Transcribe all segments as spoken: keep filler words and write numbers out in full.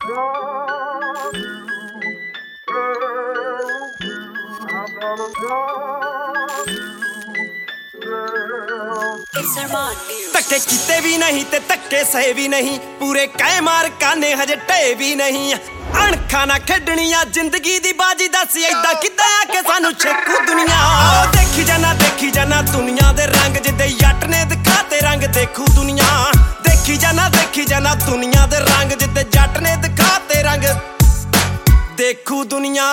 ਧੱਕੇ ਕੀਤੇ ਵੀ ਨਹੀਂ ਤੇ ਧੱਕੇ ਸਹੇ ਵੀ ਨਹੀਂ, ਪੂਰੇ ਕਹਿ ਮਾਰ ਕਾਨੇ ਹਜੇ ਢੇ ਵੀ ਨਹੀਂ। ਅਣਖਾਂ ਨਾ ਖੇਡਣੀਆਂ ਜ਼ਿੰਦਗੀ ਦੀ ਬਾਜੀ, ਦੱਸ ਏਦਾਂ ਕਿੱਦਾਂ ਆ ਕੇ ਸਾਨੂੰ ਛੇਕੂ ਦੁਨੀਆ। ਦੇਖੀ ਜਾਣਾ ਦੇਖੀ ਜਾਣਾ ਦੁਨੀਆ ਦੇ ਰੰਗ, ਜਿੱਦੇ ਜੱਟ ਨੇ ਦਿਖਾਤੇ ਰੰਗ ਦੇਖੂ ਦੁਨੀਆ। ਦੇਖੀ ਜਾਣਾ ਦੇਖੀ ਜਾਣਾ ਦੁਨੀਆ ਦੇ ਰੰਗ, ਜਿੱਦੇ ਜੱਟ ਨੇ ਦਿਖਾਤੇ ਰੰਗ ਦੇਖੂ ਦੁਨੀਆ।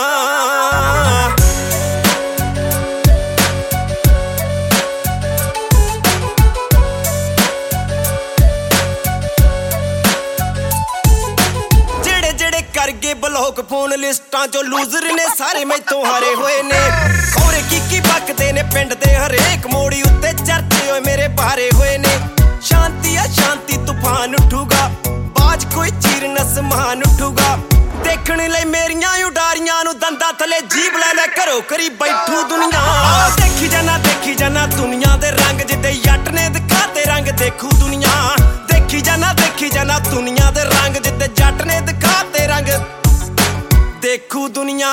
ਕਰਗੇ ਬਲੌਕ ਫੋਨ ਲਿਸਟਾਂ ਚੋਂ ਲੂਜ਼ਰ ਨੇ ਸਾਰੇ ਮੈਥੋਂ ਹਾਰੇ ਹੋਏ ਨੇ। ਖੋਰੇ ਕੀ ਕੀ ਬਕਦੇ ਨੇ ਪਿੰਡ ਦੇ ਹਰੇਕ ਮੋੜੀ ਉੱਤੇ, ਚਰਚੇ ਹੋਏ ਮੇਰੇ ਭਾਰੇ ਹੋਏ ਨੇ। ਸ਼ਾਂਤੀ ਆ ਸ਼ਾਂਤੀ ਤੂਫਾਨ ਉੱਠੂਗਾ, ਬਾਜ ਕੋਈ ਚੀਰ ਨਸਮਾਨ ਉੱਠੂਗਾ। ਦੇਖਣ ਲਈ ਮੇਰੀਆਂ ਉਡਾਰੀਆਂ ਨੂੰ ਦੰਦਾਂ ਥਲੇ ਜੀਭ ਲੈ ਲੈ ਘਰੋਂ ਕਰੀ ਬੈਠੂ ਦੁਨੀਆ। ਦੇਖੀ ਜਾਣਾ ਦੇਖੀ ਜਾਣਾ ਦੁਨੀਆ ਦੇ ਰੰਗ, ਜਿੱਦੇ ਜੱਟ ਨੇ ਦਿਖਾਤੇ ਰੰਗ ਦੇਖੂ ਦੁਨੀਆ। ਦੇਖੀ ਜਾਣਾ ਦੇਖੀ ਜਾਣਾ ਦੁਨੀਆ ਦੇ ਰੰਗ, ਜਿੱਦੇ ਜੱਟ ਨੇ ਦਿਖਾਤੇ ਰੰਗ ਦੇਖੂ ਦੁਨੀਆ।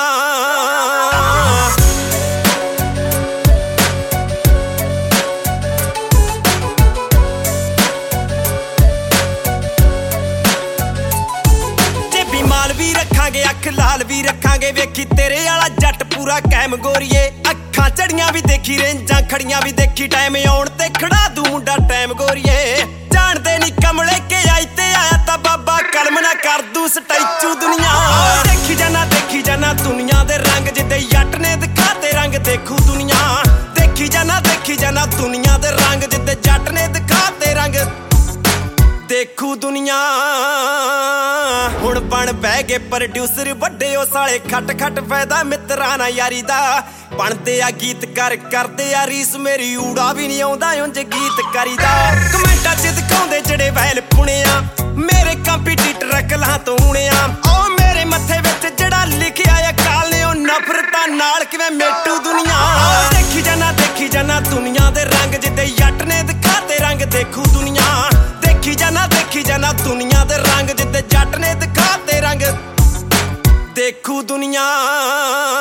ਜੇਬੀ ਮਾਲ ਵੀ ਰੱਖਾਂਗੇ, ਅੱਖ ਲਾਲ ਵੀ ਰੱਖਾਂਗੇ, ਵੇਖੀ ਤੇਰੇ ਵਾਲਾ ਜੱਟ ਪੂਰਾ ਕੈਮ ਗੋਰੀਏ। ਅੱਖਾਂ ਚੜੀਆਂ ਵੀ ਦੇਖੀ, ਰੇਂਜਾਂ ਖੜੀਆਂ ਵੀ ਦੇਖੀ, ਟਾਈਮ ਆਉਣ ਤੇ ਖੜਾ ਦੂ ਮੁੰਡਾ ਟਾਈਮ ਗੋਰੀਏ। ਜਾਣਦੇ ਨੀ ਕਮਲੇ ਕੇ ਆਈ ਤੇ ਆਇਆ ਤਾਂ ਬਾਬਾ ਕਲਮ ਨਾ ਕਰ ਦੂ ਸਟੈਚੂ ਦੁਨੀਆ। ਦੇਖੀ ਜਾਣਾ ਦੇਖੀ ਜਾਣਾ ਦੁਨੀਆ ਦੇ ਰੰਗ, ਜਿੱਦੇ ਜੱਟ ਨੇ ਦਿਖਾਤੇ ਰੰਗ ਦੇਖੂ ਦੁਨੀਆ। ਦੇਖੀ ਜਾਣਾ ਦੇਖੀ ਜਾਣਾ ਦੁਨੀਆ ਦੇ ਰੰਗ, ਜਿੱਦੇ ਜੱਟ ਨੇ ਦਿਖਾਤੇ ਰੰਗ ਦੇਖੂ ਦੁਨੀਆ। ਹੁਣ ਬਣ ਬਹਿ ਗਏ ਪ੍ਰੋਡਿਊਸਰ ਵੱਡੇ, ਉਹ ਸਾਲੇ ਖੱਟ ਖੱਟ ਫਾਇਦਾ ਮਿੱਤਰਾਂ ਨਾ ਯਾਰੀ ਦਾ। ਬਣਦੇ ਆ ਗੀਤਕਾਰ ਕਰਦੇ ਆ ਰੀਸ, ਮੇਰੀ ਊੜਾ ਵੀ ਨਹੀਂ ਆਉਂਦਾ ਉਂਝ ਗੀਤ ਕਰੀਦਾ। ਕਮੈਂਟਾਂ ਚ ਦਿਖਾਉਂਦੇ ਜਿਹੜੇ ਵੈਲ ਪੁਣਿਆ, ਮੇਰੇ ਕੰਪੀਟੀਟਰ ਅਕਲਾਂ ਤੋਂ ਹੁਣਿਆ। ਉਹ ਮੇਰੇ ਮੱਥੇ ਵਿੱਚ ਜਿਹੜਾ ਲਿਖਿਆ ਆ ਕਾਲ ਨੇ, ਉਹ ਨਫ਼ਰਤਾਂ ਨਾਲ ਕਿਵੇਂ ਮੇਟੂ ਦੁਨੀਆ। ਦੇਖੀ ਜਾਣਾ ਦੇਖੀ ਜਾਣਾ ਦੁਨੀਆ ਦੇ ਰੰਗ, ਜਿੱਦੇ ਜੱਟ ਨੇ ਦਿਖਾਤੇ ਰੰਗ ਦੇਖੂ ਦੁਨੀਆ। ਦੇਖੀ ਜਾਣਾ ਦੇਖੀ ਜਾਣਾ ਦੁਨੀਆ ਦੇ ਰੰਗ, ਜਿੱਦੇ ਜੱਟ ਨੇ ਦਿਖਾਤੇ ਰੰਗ ਦੇਖੂ ਦੁਨੀਆ।